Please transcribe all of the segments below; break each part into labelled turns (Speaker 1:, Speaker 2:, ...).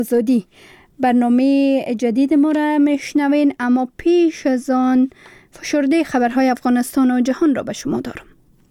Speaker 1: آزادی. برنامه جدید ما را میشنوین، اما پیش از آن فشرده خبرهای افغانستان و جهان را به شما دارم.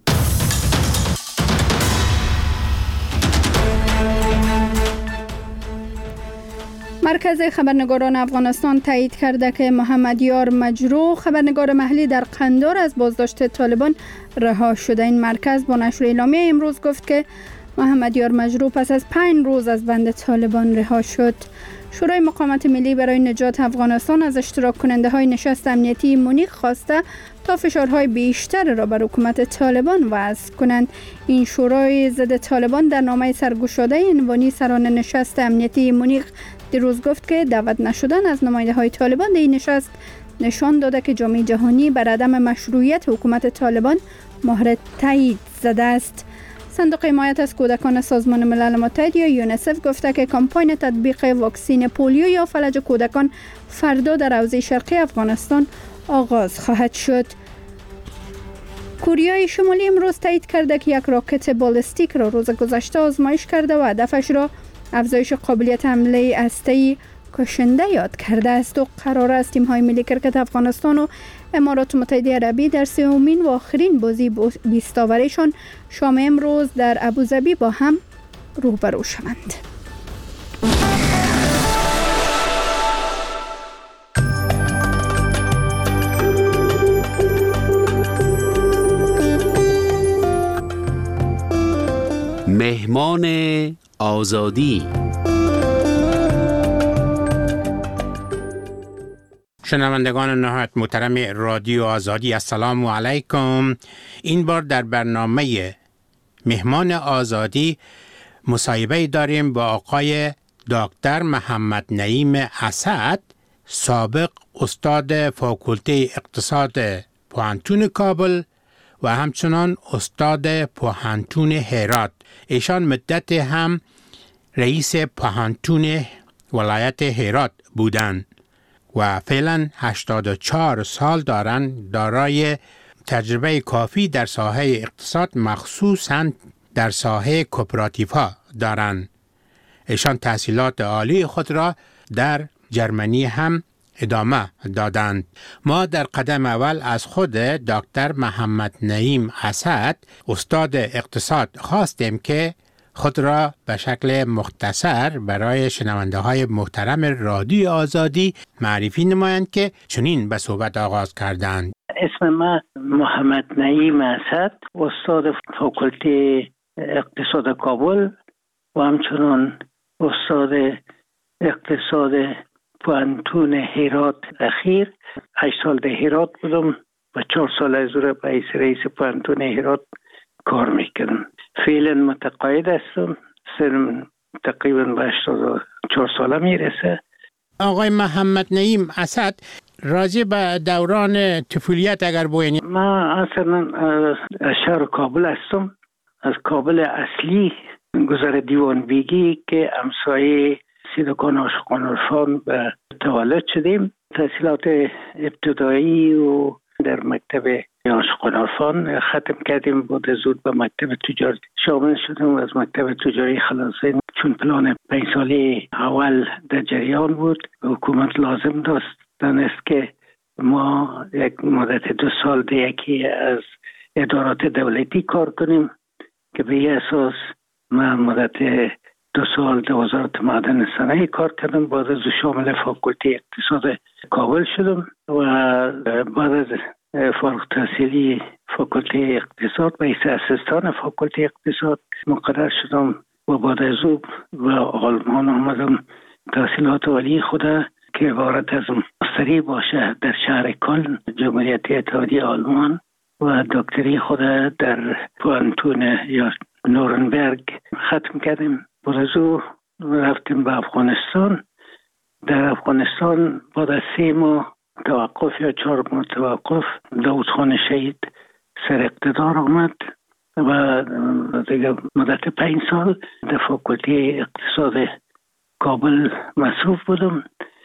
Speaker 1: مرکز خبرنگاران افغانستان تایید کرده که محمد یار مجروح، خبرنگار محلی در قندار، از بازداشت طالبان رها شده. این مرکز با نشر اعلامیه امروز گفت که محمد یار مجروح پس از 5 روز از بند طالبان رها شد. شورای مقاومت ملی برای نجات افغانستان از اشتراک کننده های نشست امنیتی مونیخ خواسته تا فشارهای بیشتر را بر حکومت طالبان وضع کنند. این شورای ضد طالبان در نامه سرگشاده عنوانی سران نشست امنیتی مونیخ دیروز گفت که دعوت نشدن از نماینده های طالبان در این نشست نشان داده که جامعه جهانی بر عدم مشروعیت حکومت طالبان مهر تایید زده است. صندوق حمایت از کودکان سازمان ملل متحد یا یونیسف گفته که کمپاین تطبیق واکسین پولیو یا فلج کودکان فردا در حوزه شرقی افغانستان آغاز خواهد شد. کره شمالی امروز تایید کرده که یک راکت بالستیک را روز گذشته آزمایش کرده و هدفش را افزایش قابلیت حمله هسته‌ای کشنده یاد کرده است و قرار است تیم‌های ملی کرکت افغانستان و امارات متحده عربی در سومین و آخرین بازی 20 اوورشان شام امروز در ابوظبی با هم روبرو شوند.
Speaker 2: مهمان آزادی. شنوندگان نهایت محترم رادیو آزادی، السلام علیکم. این بار در برنامه مهمان آزادی مصاحبه داریم با آقای دکتر محمد نعیم اسد، سابق استاد فاکولته اقتصاد پوهنتون کابل و همچنان استاد پوهنتون هرات. ایشان مدت هم رئیس پوهنتون ولایت هرات بودند و فعلا 84 سال دارند. دارای تجربه کافی در ساحه اقتصاد، مخصوصاً در ساحه کوپراتیوها دارند. ایشان تحصیلات عالی خود را در جرمنی هم ادامه دادند. ما در قدم اول از خود دکتر محمد نعیم اسد، استاد اقتصاد، خواستیم که خود را به شکل مختصر برای شنونده های محترم رادیو آزادی معرفی نمایند که چنین به صحبت آغاز کردند.
Speaker 3: اسم من محمد نعیم اسد، استاد فاکولته اقتصاد کابل و همچنان استاد اقتصاد پوهنتون هرات اخیر. 8 سال در هرات بودم و 4 سال از او را به رئیس پوهنتون هرات کار میکردم. فعلا متقاعد هستم. سنم تقریبا به 84 ساله میرسه.
Speaker 2: آقای محمد نعیم اسد، راجع به دوران طفولیت اگر بگویید.
Speaker 3: من اصلا از شهر کابل هستم، از کابل اصلی گذر دیوان بیگی که همسایه سیدکان عاشقان عرفان به تولد شدیم. تحصیلات ابتدایی و در مکتب عاشقان عرفان ختم کردیم. بعد زود به مکتب تجاری شامل شدم و از مکتب تجاری خلاصه، چون پلان 5 ساله اول در جریان بود، حکومت لازم دانست که ما یک مدت 2 سال در یکی از ادارات دولتی کار کنیم که به این اساس من مدت 2 سال در وزارت معدن صنایع کار کردم. بعد از شامل فاکولته اقتصاد کابل شدم و بعد از فارغ التحصیلی فاکولته اقتصاد به حیث اسیستان فاکولته اقتصاد مقرر شدم و بعد از او به آلمان آمدم. تحصیلات عالی خود که عبارت از ماستری باشه در شهر کلن، جمهوریت اتحادیه آلمان، و دکتری خود در پوهنتون یا نورنبرگ ختم کردیم. بعد از او رفتیم به افغانستان. در افغانستان بعد از 3 ماه توقف یا 4 ماه توقف، داود خان شهید سر اقتدار آمد و دیگه مدت 5 سال در فاکولته اقتصاد کابل مصروف بودم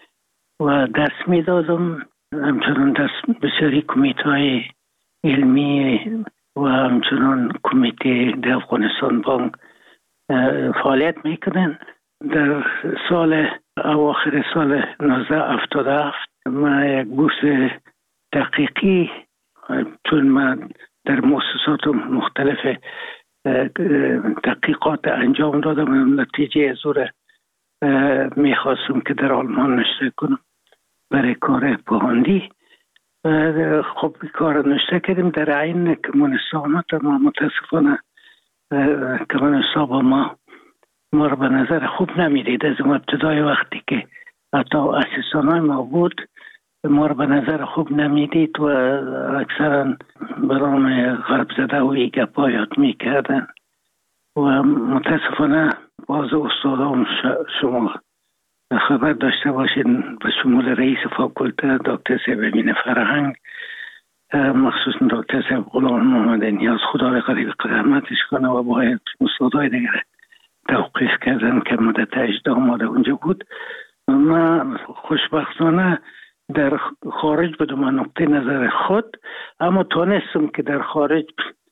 Speaker 3: و درس میدادم. همچنان درس بسیاری کمیته علمی و همچنان کمیته در افغانستان بانک فعالیت میکنن. در اواخر سال 1977 من یک بورس تحقیقی، چون من در مؤسسات مختلف تحقیقات انجام دادم، نتیجه زور میخواستم که در آلمان نشته کنم برای کار پاهندی. خب کار نشته کردیم در عین کمونستان، اما متاسفانه کمونستان با ما رو به نظر خوب نمیدید. از ابتدای وقتی که حتی اسیستانای ما بود ما رو به نظر خوب نمیدید و اکثرا برام غرب زده و ایگپا یاد میکردن و متاسفانه باز استادام شما خبر داشته باشین به شمول رئیس فاکولته دکتر صاحب امین فرهنگ، مخصوصا دکتر صاحب غلام محمد نیاز، خدا به قریب رحمتش کنه، و باید استادای دیگر توقیف کردن که مدت 18 آماده اونجا بود. من خوشبختانه در خارج بدم نقطه نظر خود، اما تونستم که در خارج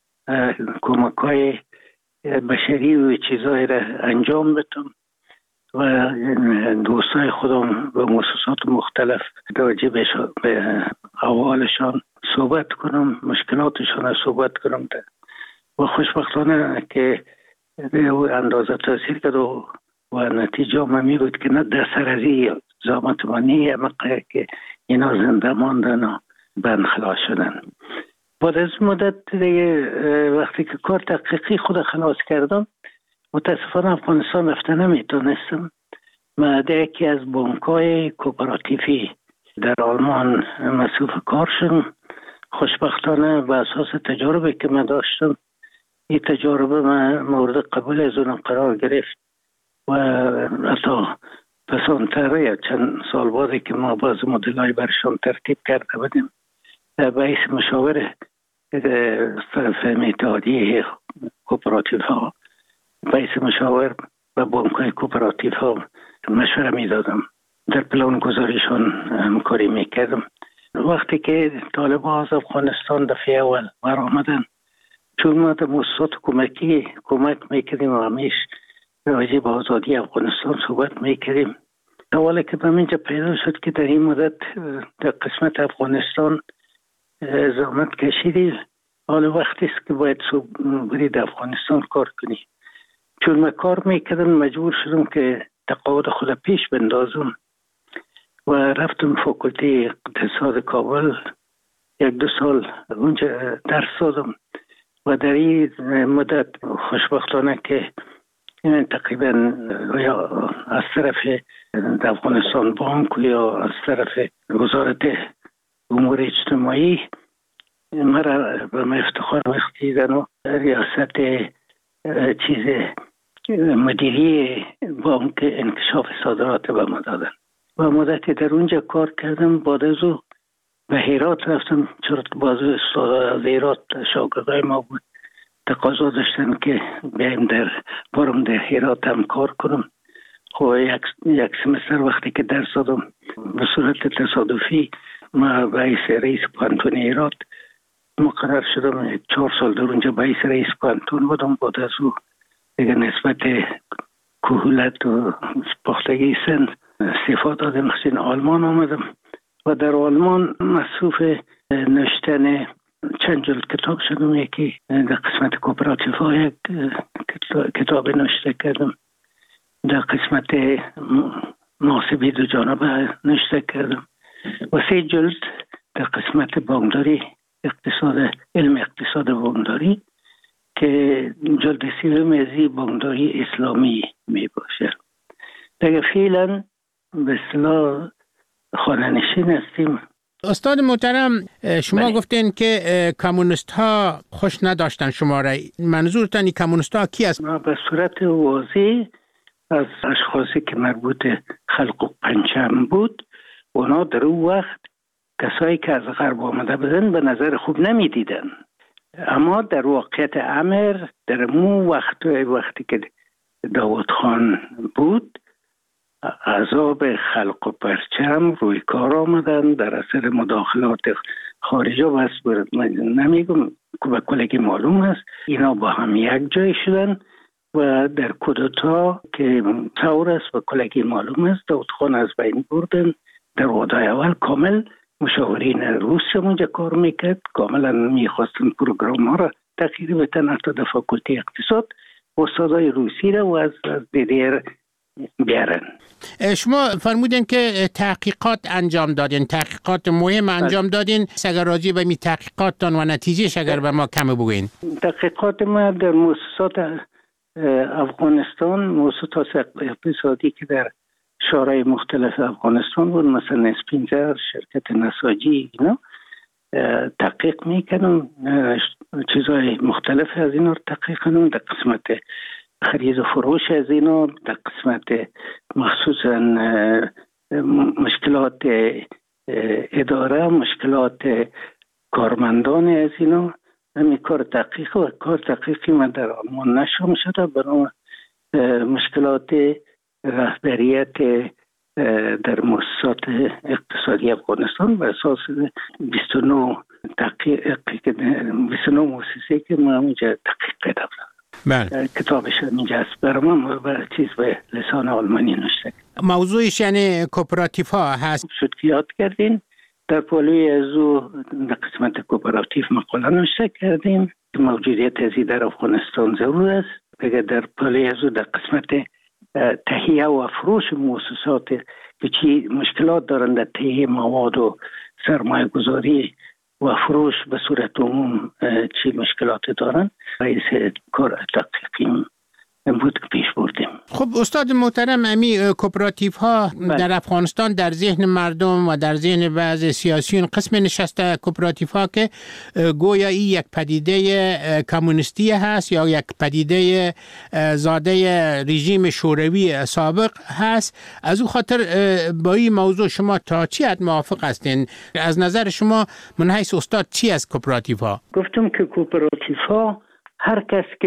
Speaker 3: کمک‌های بشری و چیزایی را انجام بدم و دوستای خودم به مؤسسات مختلف راجع به احوالشان صحبت کنم، مشکلاتشان را صحبت کنم و خوشبختانه که اندازه تاثیر کرد و نتیجه می بود که نه در سرازی زامت منی مقه که اینا زنده ماندن و بند خلاص شدن. بعد از مدت وقتی که کار تحقیقی خود خلاص کردم، متاسفانه افغانستان رفته نمیتونستم. من در یکی از بانک‌های کوپراتیفی در آلمان مصروف کار شدم. خوشبختانه به اساس تجاربی که من داشتم، این تجربه من مورد قبول از اونم قرار گرفت و حتی پسانتره چند سال بعدی که ما باز مدلای برشان ترتیب کرده بودیم، باعث مشاور طرف اتحادیه کوپراتیف ها، باعث مشاور و بانک‌های کوپراتیف ها مشوره میدادم، در پلان گذاریشان همکاری میکردم. وقتی که طالبان از افغانستان دفعه اول برآمدن، چون ما در مؤسسات کمک میکردیم و همیش راجع به آزادی افغانستان صحبت میکردیم، حالا که به اینجا پیدا شد که در این مدت در قسمت افغانستان زحمت کشیدی، حالا وقتی است که باید برید افغانستان کار کنی. چون من کار میکردم مجبور شدم که تقاعد خود پیش بندازم و رفتم فاکولته اقتصاد کابل 1-2 سال اونجا درس دادم و در این مدت خوشبختانه که تقریبا یا از طرف افغانستان بانک یا از طرف وزارت امور اجتماعی مرا به افتخار بخشیدن و ریاست مدیری بانک انکشاف صادرات به ما دادن و مدتی در اونجا کار کردم. بعد از او به هرات رفتم، چرا بازو استاد از هرات شاگردای ما بود، تقاضا داشتن که بیایم برم در هرات هم کار کنم. خب یک سمستر وقتی که درس دادم به صورت تصادفی ما رئیس پانتون هرات مقرر شدم. 4 سال در اونجا رئیس پانتون بودم. بعد از او دیگه نسبت کهولت و پختگی سن استعفا دادم، خصوصا آلمان آمدم و در آلمان مصروف نوشتن چند جلد کتاب شدم. یکی در قسمت کوپراتیف ها یک کتاب نوشته کردم، در قسمت محاسبه دو جانبه نوشته کردم و 3 جلد در قسمت بانکداری، علم اقتصاد بانکداری که جلد 3 از بانکداری اسلامی می باشه. دیگه فعلا به اصطلاح خانه‌نشین هستیم.
Speaker 2: استاد محترم، شما گفتین که کمونیست ها خوش نداشتن شما را. منظورتان کمونیست ها کی است؟
Speaker 3: به صورت واضح از اشخاصی که مربوط خلق و پنجم بود، اونا در اون وقت کسایی که از غرب آمده بودن به نظر خوب نمی دیدن. اما در واقعیت امر در مو وقتی که داود خان بود، عذاب خلق و پرچم روی کار آمدن در اثر مداخلات خارجی. بس من نمیگم که به کلگی معلوم است اینا با هم یک جای شدن و در کودتا که ثور است و کلگی معلوم است داود خان از بین بردن. در وعده اول کامل مشاورین روسیه اونجا کار میکرد، کاملا میخواستن پروگرام ها را تغییر بدن، حتی در فاکولته اقتصاد استادای روسی را و از DDR بیارن.
Speaker 2: شما فرمودین که تحقیقات انجام دادین، تحقیقات مهم انجام دادین. اگر راجع به می تحقیقاتتان و نتیجهش اگر به ما کم بگوین.
Speaker 3: تحقیقات ما در مؤسسات افغانستان، مؤسسات اقتصادی که در شورای مختلف افغانستان بود، مثلا اسپینزر، شرکت نساجی، اینا تحقیق میکنم، چیزهای مختلف از اینا رو تحقیق کنم. در قسمت خرید و فروش از اینا، در قسمت مخصوصا مشکلات اداره، مشکلات کارمندان از اینا، همین کار تحقیق و کار تحقیقی من در آلمان نشر شده برای مشکلات رهبریت در مؤسسات اقتصادی افغانستان بر اساس 29 مؤسسه که ما اونجا تحقیق کردم.
Speaker 2: بله.
Speaker 3: کتابش اینجا است برای من چیز به لسان آلمانی نوشته.
Speaker 2: موضوعش یعنی کوپراتیف ها هست.
Speaker 3: شد که یاد کردین در پالوی ازو در قسمت کوپراتیف مقاله نوشته کردیم که موجودیت ازی در افغانستان ضرور است. اگر در پالوی ازو در قسمت تهیه و فروش مؤسسات که چی مشکلات دارند در تهیه مواد و سرمایه گذاری و فروش به صورت عموم چی مشکلات دارند، رئیس کار تحقیقی بود که پیش بردیم.
Speaker 2: خب استاد محترم، امی کوپراتیف ها در افغانستان در ذهن مردم و در ذهن بعض سیاسیون قسم نشسته کوپراتیف ها که گویا این یک پدیده کمونیستی هست یا یک پدیده زاده رژیم شوروی سابق هست. از او خاطر با این موضوع شما تا چی حد موافق هستین؟ از نظر شما من حیث استاد چی از کوپراتیف ها؟
Speaker 3: گفتم که کوپراتیف ها هر کس که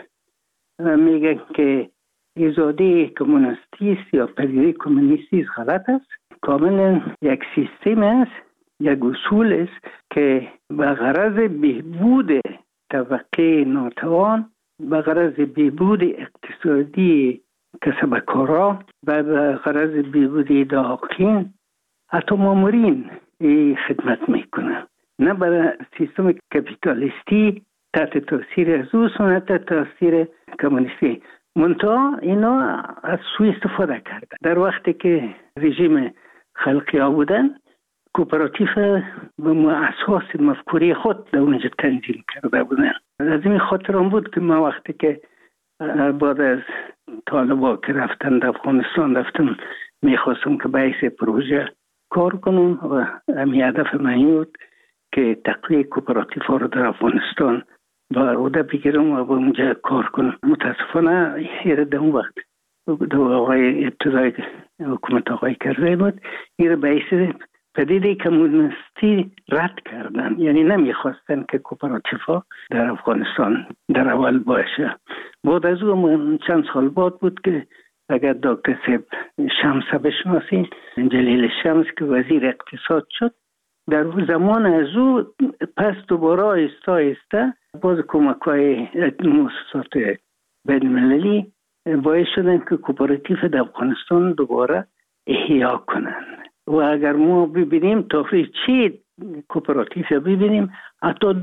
Speaker 3: میگن که ایجادی کمونیستی است یا پدیده کمونیستی است غلط است. کاملا یک سیستم است، یک اصول است که به غرض بهبود طبقه ناتوان، به غرض بهبود اقتصادی کسبکارا و به غرض بهبود داخلین حتی مامورین خدمت میکنه، نه برای سیستم کپیتالیستی تحت تاثیر از او سنت تاثیر کمونیستی. منتها اینا از سوی استفاده کردن. در وقتی که رژیم خلقی ها بودن، کوپراتیف به اساس مفکوری خود در اونجا تنظیم کرده بودن. از این خاطر هم بود که ما وقتی که بعد از طالبا که رفتن در افغانستان رفتم میخواستم که بحث پروژه کار کنم و همین هدف من بود که تقویت کوپراتیف ها رو در افغانستان با عهده بگیرم و با اونجا کار کنم. متاسفانه ایره در اون وقت دو آقای ابتدای حکومت آقای کرزی بود، ایره باعث پدیده کمونیستی رد کردن، یعنی نمیخواستن که کوپراتیف ها در افغانستان در اول باشه. بعد از اون چند سال بعد بود که اگر دکتر صاحب شمس بشناسین، جلیل شمس که وزیر اقتصاد شد، در زمان از او پس دوباره آهسته باز کمک‌های مؤسسات بین‌المللی باعث شدن که کوپراتیف در افغانستان دوباره احیا کنن. و اگر ما ببینیم تاریخ چی کوپراتیف ببینیم، حتی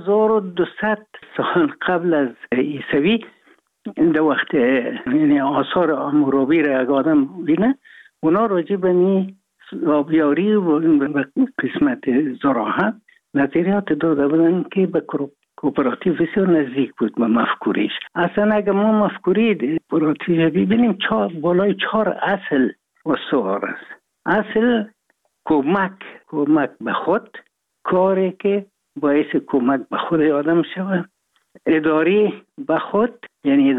Speaker 3: 2200 سال قبل از عیسوی در وقت یعنی آثار حمورابی را اگر آدم بینه، اونا راجع به آبیاری و قسمت زراعت نظریات داده بودن که به کوپراتیف بسیار نزدیک بود به مفکوریش. اصلا اگر ما مفکوری کوپراتیف ببینیم بالای 4 اصل استوار است. اصل کمک به خود، کاری که باعث کمک به خود آدم شود. اداری به خود، یعنی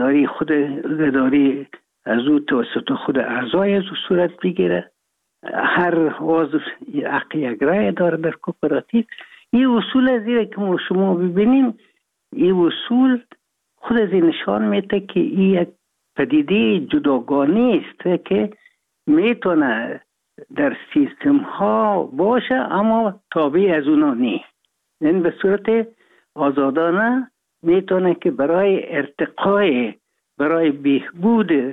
Speaker 3: اداری از او توسط خود اعضای از او صورت بگیره. هر عضو حق یک رای داره در کوپراتیو. این اصول از این که شما ببینیم، این اصول خود از این نشان میده که این یک پدیده جداگانه است که میتونه در سیستم ها باشه اما تابع از اونا نیست. یعنی به صورت آزادانه میتونه که برای ارتقای برای بهبود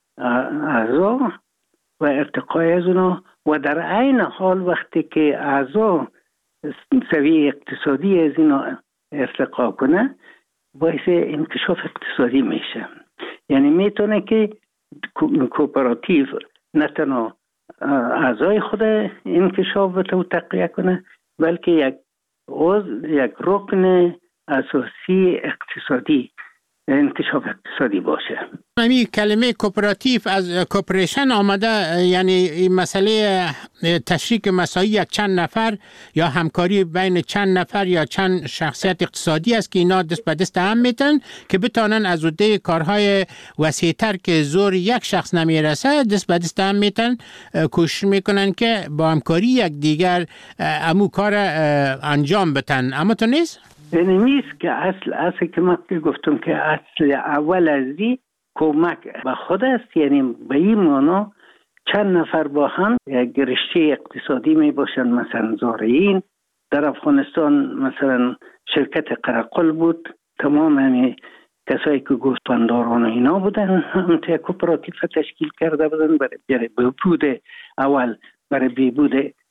Speaker 3: اعضا و ارتقای از اونا و در عین حال وقتی که اعضا سویه اقتصادی از اینا ارتقا کنه باعث انکشاف اقتصادی میشه. یعنی میتونه که کوپراتیو نه تنها اعضای خود انکشاف بده و تقویه کنه بلکه یک رکن اساسی اقتصادی انکشاف اقتصادی باشه.
Speaker 2: همین کلمه کوپراتیو از کوپریشن آمده، یعنی این مسئله تشریک مساعی یک چند نفر یا همکاری بین چند نفر یا چند شخصیت اقتصادی است که اینا دست به دست هم میتن که بتانن از عهده کارهای وسیع‌تر که زور یک شخص نمیرسه دست به دست هم میتن کوشش میکنن که با همکاری یک دیگر امو کار انجام بدن. اما تو نیست؟
Speaker 3: یعنی نیست که اصل که من گفتم که اصل اول ازی کمک به خود است. یعنی به این معنا چند نفر با هم یک رشته اقتصادی می باشند. مثلا زارعین در افغانستان مثلا شرکت قرقل بود، تمام همی کسایی که گوسفنداران و اینا بودن هم تا کوپراتیو تشکیل کرده بودن برای بهبود اول برای بهبود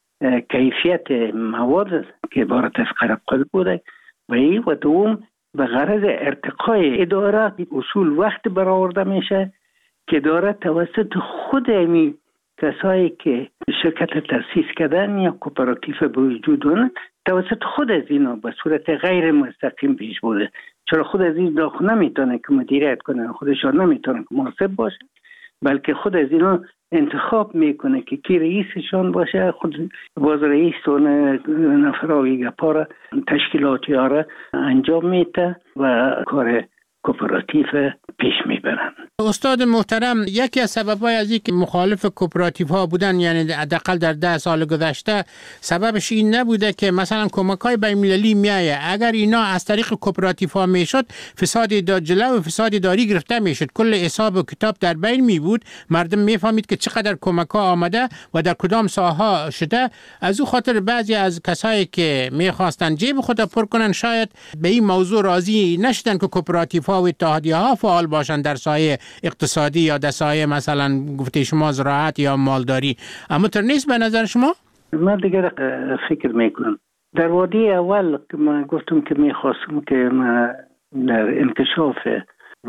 Speaker 3: کیفیت مواد که عبارت از قرقل بوده و دوم به غرض ارتقای اداره اصول وقت برآورده میشه که اداره توسط خود امی کسایی که شرکت تأسیس کردن یا کوپراتیو به وجود دارن توسط خود از اینا به صورت غیر مستقیم پیش بوده. چرا خود از این داخل نمیتونه که مدیریت کنه، خودشان نمیتونه که محاسب باشه، بلکه خود از اینا انتخاب میکنه که کی رئیسشان باشه. خود باز رئیس و نفراوی گپارا تشکیلاتی ها را انجام میده و کار کوپراتیو پیش میبرن.
Speaker 2: استاد محترم، یکی از سبب‌های از اینکه مخالف کوپراتیو ها بودن، یعنی حداقل در 10 سال گذشته، سببش این نبوده که مثلا کمک‌های بین‌المللی میایه، اگر اینا از طریق کوپراتیو ها میشد فساد جلو و فساد داری گرفته میشد، کل حساب و کتاب در بین می بود، مردم میفهمید که چقدر کمک‌ها آمده و در کدام ساحه شده. از او خاطر بعضی از کسایی که میخواستن جیب خود پر کنن شاید به این موضوع راضی نشدن که کوپراتیو ها و اتحادیه ها فعال باشن در سایه اقتصادی یا در سایه مثلا گفته شما زراعت یا مالداری. اما تر نیست به نظر شما؟
Speaker 3: من دیگه فکر میکنم در وادی اول که من گفتم که میخواستم که من در انکشاف و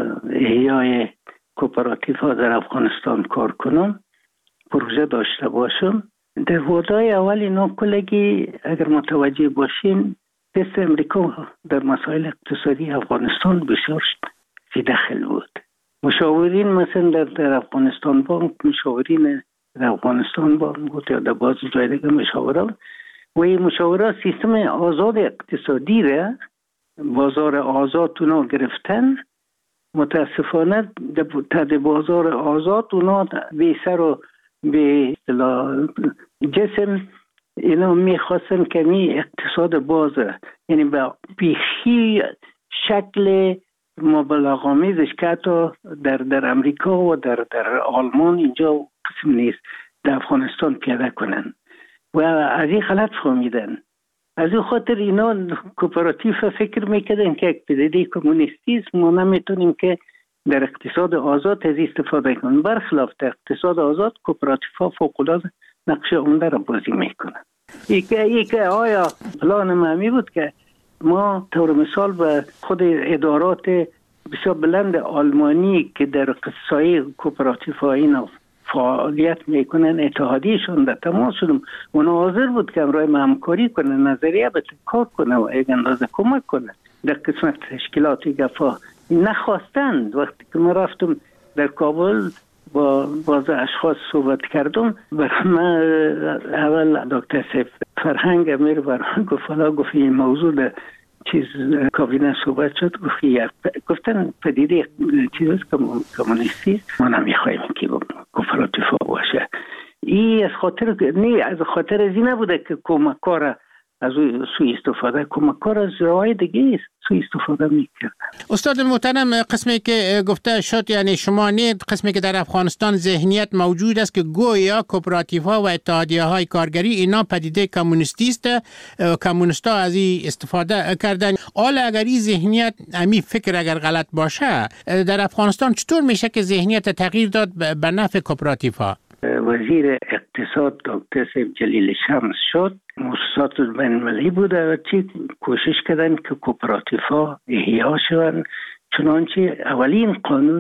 Speaker 3: احیای کوپراتیو ها در افغانستان کار کنم، پروژه داشته باشم. در وادای اول اینا کلگی اگر متوجه باشین دست امریکا در مسائل اقتصادی افغانستان بسیار دخل بود. مشاورین مثلا در افغانستان بانک، مشاورین در افغانستان بانک بود یا در بعضی جای دیگه مشاوران و این مشاوران سیستم آزاد اقتصادی را بازار آزاد اونا گرفتن. متاسفانه در بازار آزاد اونا به سر و به جسم اینا میخواستن که می اقتصاد بازه، یعنی به بیخی شکل مبالغه‌آمیزش که حتی در امریکا و در آلمان اینجا قسم نیست در افغانستان پیاده کنن و از این غلط فهمیدن. از این خاطر اینا کوپراتیو فکر میکردن که یک پدیده کمونیستی است، ما نمیتونیم که در اقتصاد آزاد از استفاده کنیم. برخلاف در اقتصاد آزاد کوپراتیو ها فوق‌العاده نقش عمده را بازی میکنن. یک آیا پلان معمی بود که ما طور مثال به خود ادارات بسیار بلند آلمانی که در سایه کوپراتیو ها اینا فعالیت میکنن اتحادیشون در تماس شدم، اونا حاضر بود که امروی همکاری کنه، نظریه به کار کنه و یک اندازه کمک کنه در قسمت تشکیلاتی گفا. نخواستند. وقتی که من رفتم در کابل با اشخاص صحبت کردم، برای من اول دکتر سیف فرهنگ امیر برای گفت این موضوع در چیز کابینه صحبت شد، گفتن پدیده چیز کمونیستی ما نمیخوایم که کوپراتیو باشه. این از خاطر از این نبوده که کمک‌ها را از سوء استفاده کمکار از جاهای دیگه سوء استفاده میکردن.
Speaker 2: استاد محترم، قسمی که گفته شد یعنی شما نید قسمی که در افغانستان ذهنیت موجود است که گویا کوپراتیف ها و اتحادیه های کارگری اینا پدیده کمونیستی است، کمونیستا از این استفاده کردن. حالا اگر این ذهنیت امی فکر اگر غلط باشه در افغانستان چطور میشه که ذهنیت تغییر داد به نفع کوپراتیف ها؟
Speaker 3: وزیر اقتصاد دکتر سیف جلیل شمس شد، مؤسسات بین‌المللی بوده و چی کوشش کردن که کوپراتیف ها احیا شوند. چنانچه اولین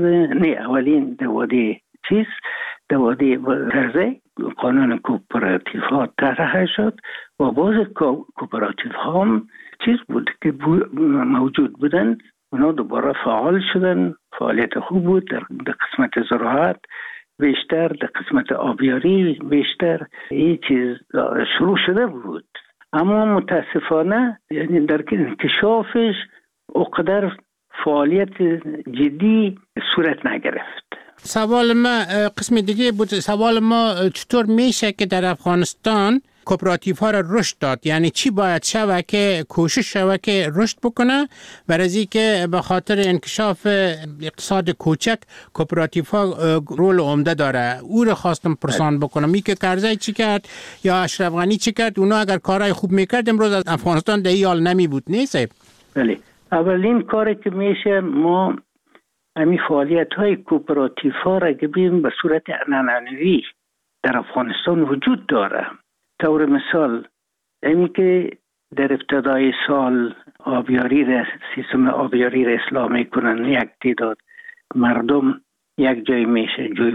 Speaker 3: دواده ترزه قانون کوپراتیف ها طرح شد و باز کوپراتیف ها هم چیز بود که موجود بودن، اونا دوباره فعال شدن. فعالیت خوب بود در قسمت زراعت بیشتر، در قسمت آبیاری بیشتر این چیز شروع شده بود، اما متاسفانه یعنی در انکشافش اقدر فعالیت جدی صورت نگرفت.
Speaker 2: سوال ما قسم دیگه بود. سوال ما چطور میشه که در افغانستان کوپراتیف ها را رشد داد؟ یعنی چی باید شود که کوشش شود که رشد بکنه برای که به خاطر انکشاف اقتصاد کوچک کوپراتیف ها رول عمده داره؟ او را خواستم پرسان بکنم. می که کرزی چی کرد یا اشرف غنی چی کرد؟ اونا اگر کارهای خوب میکرد امروز از افغانستان در این حال نمی بود. نیست؟
Speaker 3: بله، اولین کاری که میشه ما همین فعالیت های کوپراتیف ها را که بیم به صورت عنعنوی در افغانستان وجود داره. طور مثال اینی که در ابتدای سال سیستم آبیاری را اصلاح میکنن، یک تعداد مردم یک جای میشه جوی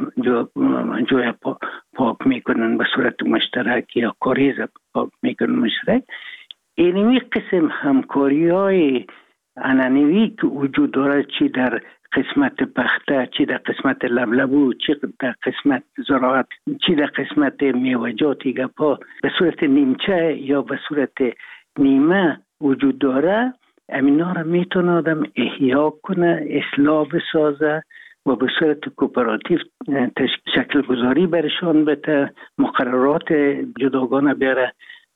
Speaker 3: پاک میکنن به صورت مشترک یا کاریز پاک میکنن مشترک. اینمی قسم همکاری های عنعنوی که وجود داره، چی در قسمت پخته، چی در قسمت لبلبو، چی در قسمت زراعت، چی در قسمت میوه‌جات گپا، به صورت نیمچه یا به صورت نیمه وجود داره. امینا را میتونه آدم احیا کنه، اصلاح بسازه و به صورت کوپراتیو شکل گذاری برشان بده، مقررات جداگانه بیاره،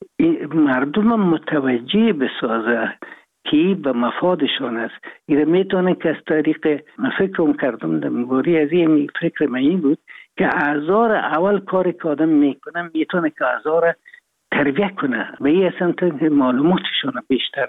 Speaker 3: مردم متوجه بسازه که به مفادشان است. این میتونه که از طریق فکرم کردم دنباری از این فکر من بود که اعضا اول کاری که آدم میکنه میتونه که اعضا تربیت کنه و این اصلا معلوماتشان بیشتر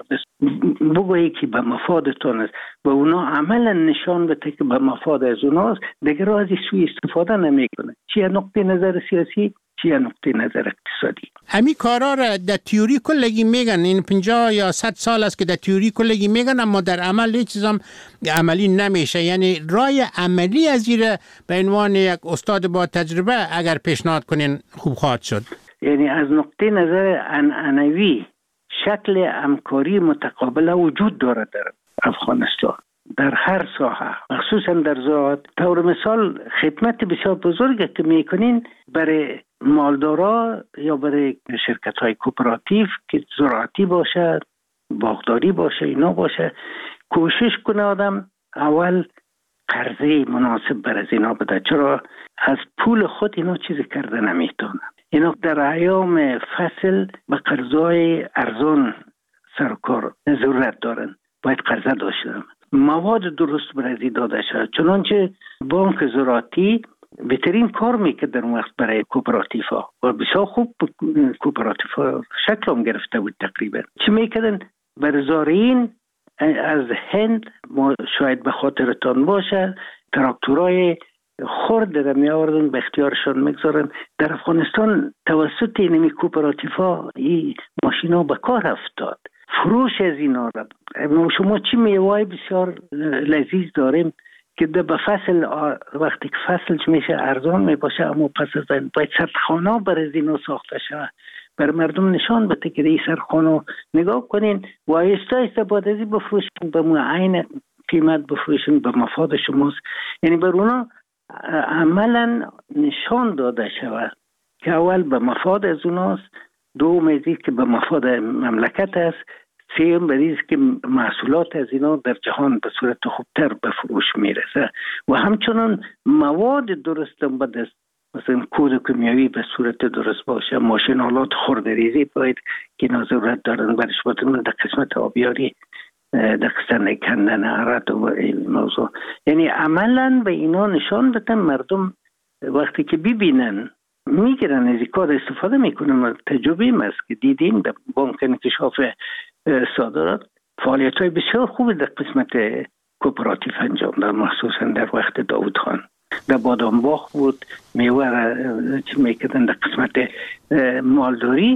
Speaker 3: بگویی که به مفادتان است و اونا عملا نشان بده که به مفاد از اوناست، دیگر از سوی استفاده نمیکنه، چی از نقطه نظر سیاسی چی از نقطه نظر اقتصادی.
Speaker 2: همین کارا را در تئوری کلگی میگن، این 50 یا 100 سال است که در تئوری کلگی میگن، اما در عمل هیچ چیزام عملی نمیشه. یعنی رای عملی از این به عنوان یک استاد با تجربه اگر پیشنهاد کنین خوب خواهد شد.
Speaker 3: یعنی از نقطه نظر عنعنوی شکل همکاری متقابل وجود داره در افغانستان در هر ساحه، مخصوصا در زراعت. طور مثال خدمت بسیار بزرگی که میکنین برای مالدارا یا برای شرکت های کوپراتیو که زراعتی باشه، باغداری باشه، اینا باشه، کوشش کنه آدم اول قرضه مناسب برای اینا بده، چرا از پول خود اینا چیزی کرده نمیتونن. اینا در ایام فصل به قرضای ارزان سرکار ضرورت دارن، باید قرضه داشتن، مواد درست برای داده شد. چنانچه بانک زراعتی بهترین کار میکرد در وقت برای کوپراتیف ها و بسیار خوب کوپراتیف ها شکل هم گرفته بود. تقریبا چی میکردن بر زارعین از هند، شاید به خاطرتان باشه، تراکتورای خرد را می آوردن به اختیارشان میگذارن. در افغانستان توسط اینمی کوپراتیف ها این ماشین ها به کار افتاد. فروش از اینا را شما چی میوه بسیار لذیذ داریم که به فصل وقتی که فصلش میشه ارزان میباشه، اما پس از باید سردخانه برای اینا ساخته شود، بر مردم نشان بده که این سردخانه نگاه کنین و آیسته آیسته بعد از این بفروشین، به معین قیمت بفروشین، به مفاد شماست. یعنی بر اونا عملا نشان داده شود که اول به مفاد از اوناست، دوم از این که به مفاد مملکت است، سوم بریز که محصولات از اینا در جهان به صورت خوبتر به فروش میرسه و همچنان مواد درست به دست مثلا کود کیمیایی به صورت درست باشه، ماشینالات خردریزی باید که ضرورت دارن برش بتونن در قسمت آبیاری دقیقاً کندن عرض و این موضوع. یعنی عملاً به اینا نشان بدن مردم وقتی که ببینن میگیرن از این کار استفاده میکنن. تجربه است که دیدیم در بانک انکشاف صادرات فعالیت های بسیار خوبی در قسمت کوپراتیو انجام داد، مخصوصا در وقت داوود خان. در بادام باغ بود میوه را چی میکردن در قسمت مالداری،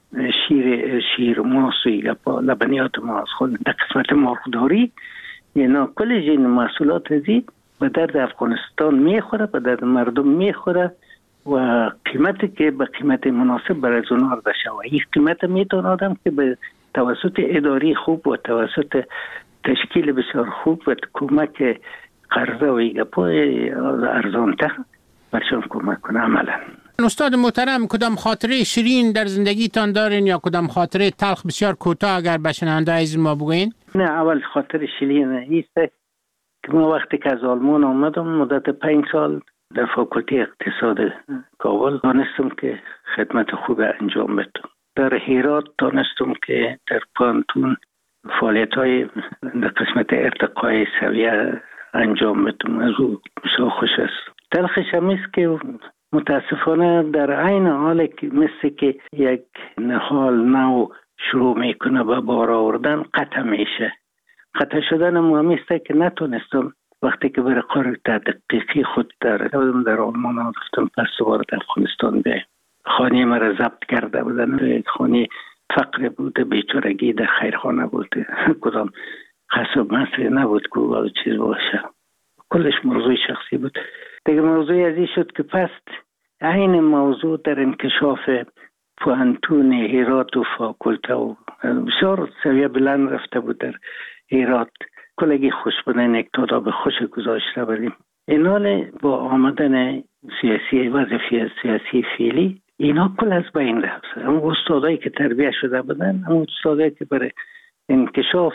Speaker 3: شیر ماس و لبنیات ماس خود در قسمت مرغداری، اینا کل این محصولات ازی به درد افغانستان میخوره، به درد مردم میخوره و قیمتی که به قیمت مناسب برای اونها عرضه شود. این قیمت میتونه آدم که به توسط اداری خوب و توسط تشکیل بسیار خوب و کمک قرضه و ایگپای ارزانتر برشان کمک کنه عملا.
Speaker 2: استاد محترم، کدام خاطره شیرین در زندگیتان دارین یا کدام خاطره تلخ بسیار کوتاه اگر به شنونده عزیز ما بگوین؟
Speaker 3: نه، اول خاطر شیرین ایست که ما وقتی که از آلمان آمدم مدت 5 سال در فاکولته اقتصاد کابل دانستم که خدمت خوب انجام بدم. در هرات دانستم که در پانتون فعالیت‌های در قسمت ارتقای سویه انجام بدم. از او بسیار خوش است. تلخش هم است که متاسفانه در عین حال که مثل که یک نهال نو شروع میکنه به بار آوردن قطع میشه. قطع شدن مهم است که نتونستم وقتی که برای کار تحقیقی خود در آلمان رفتم، پس دوباره در افغانستان بیایم. خانه مرا ضبط کرده بودن، خانه فقر بوده، بیچارگی در خیرخانه بوده، کدام قصب مصری نبود که چیز باشه، کلش موضوع شخصی بود. دیگه موضوع ازی شد که پس این موضوع در انکشاف پوانتون هرات و فاکولته و بسیار سویه بلند رفته بود در هرات. کلگی خوش بودن، یک تاداب خوش گذاشته بودیم. اینال با آمدن سیاسی وظیفه سیاسی فعلی اینا کل از بین رفت. اما استادایی که تربیه شده بودن، اما استادایی که برای انکشاف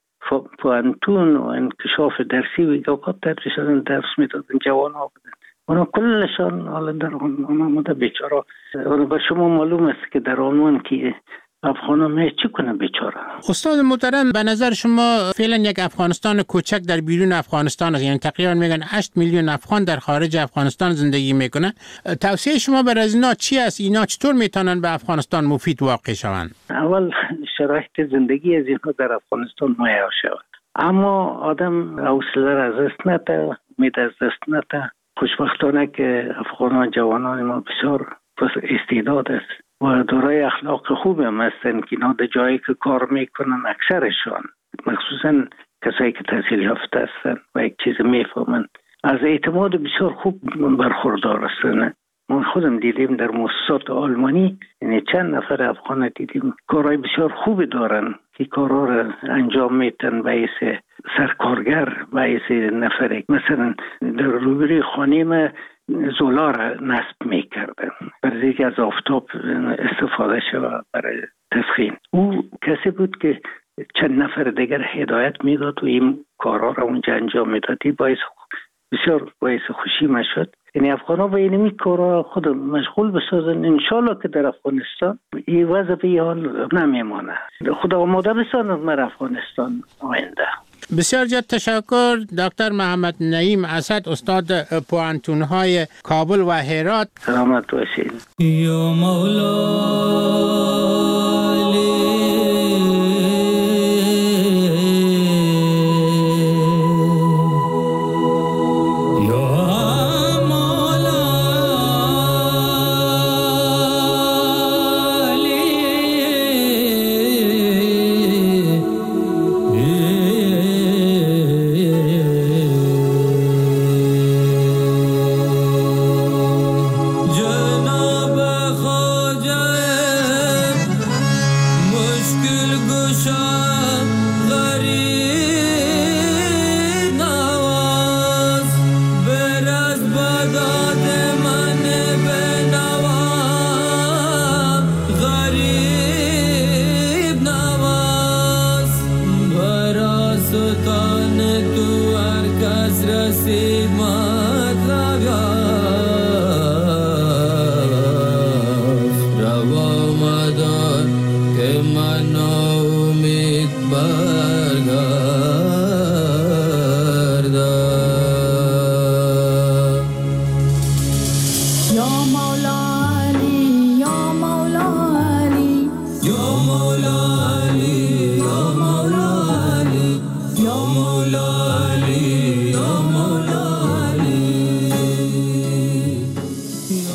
Speaker 3: پوانتون و انکشاف درسی و اوقات تدریس شدن، درس میدادن، جوان ها بودن. اونا کلشان حالا در آلمان آمده بیچاره. به شما معلوم است که در آلمان که افغان هم چی کنه بیچاره.
Speaker 2: استاد محترم، به نظر شما فعلا یک افغانستان کوچک در بیرون افغانستان است، یعنی تقریبا میگن 8 میلیون افغان در خارج افغانستان زندگی میکنن. توصیه شما برای اینا چی است؟ اینا چطور میتونن به افغانستان مفید واقع شوند؟
Speaker 3: اول شرایط زندگی از اینها در افغانستان مهیا شود، اما آدم حوصله را از دست نده، امید از دست نده. خوشبختانه که افغانان جوانان ما بسیار استعداد است و دارای اخلاق خوب هم هستن که اینا در جایی که کار میکنن اکثرشان، مخصوصا کسایی که تحصیل یافته هستن و یک چیز میفهمن، از اعتماد بسیار خوب برخوردار هستن. ما خودم دیدیم در مؤسسات آلمانی، یعنی چند نفر افغان دیدیم کارهای بسیار خوبی دارن که کارها را انجام میتن باعث سرکارگر، باعث نفر. مثلا در روبروی خانه ما زولار نصب میکردن برای اینکه از آفتاب استفاده شود برای تسخین. او کسی بود که چند نفر دیگر هدایت میداد و این کارها را اونجا انجام میداد. بسیار باعث خوشی ما شد. یعنی افغان ها با اینمی کارها خود مشغول بسازن. انشالله که در افغانستان این وضع به این حال نمیمانه. خدا آماده بسازن مر افغانستان آینده.
Speaker 2: بسیار زیاد تشکر دکتر محمد نعیم اسد، استاد پوانتون‌های کابل و هرات.
Speaker 3: سلامت باشید.
Speaker 4: یا مولا
Speaker 5: مولا علی